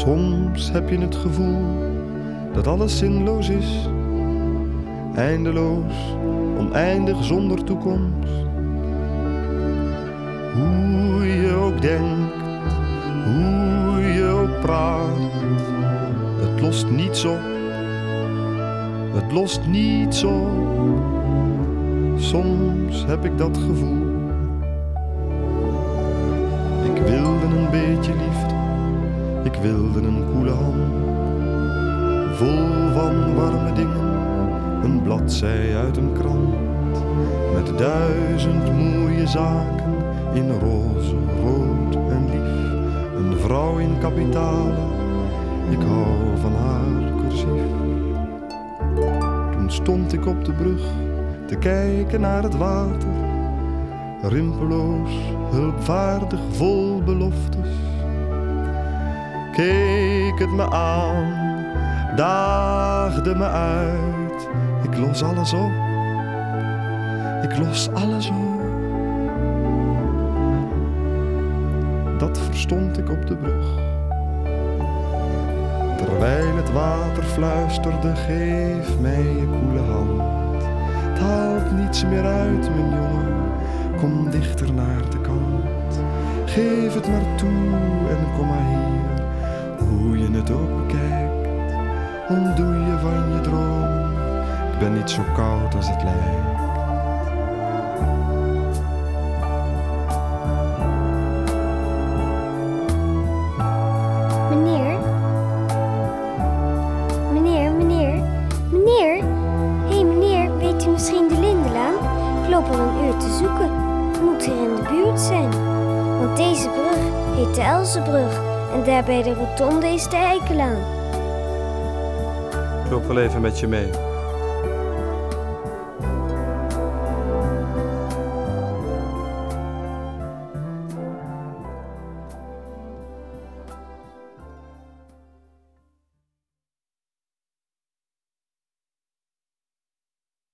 Soms heb je het gevoel dat alles zinloos is, eindeloos, oneindig zonder toekomst. Hoe je ook denkt, hoe je ook praat, het lost niets op, het lost niets op. Soms heb ik dat gevoel. Ik wilde een beetje liefde, ik wilde een koele hand, vol van warme dingen, een bladzij uit een krant, met 1000 mooie zaken in roze, rood en lief. Een vrouw in kapitalen, ik hou van haar cursief. Toen stond ik op de brug te kijken naar het water, rimpeloos, hulpvaardig, vol beloftes. Keek het me aan, daagde me uit. Ik los alles op, ik los alles op. Dat verstond ik op de brug, terwijl het water fluisterde, geef mij je koele hand. Het haalt niets meer uit, mijn jongen, kom dichter naar de kant. Geef het maar toe en kom maar hier, hoe je het ook bekijkt. Ontdoe je van je droom, ik ben niet zo koud als het lijkt. Meneer. Hé meneer, weet u misschien de Lindenlaan? Ik loop al een uur te zoeken. Het moet hier in de buurt zijn. Want deze brug heet de Elzenbrug en daarbij de rotonde is de Eikelaan. Ik loop wel even met je mee.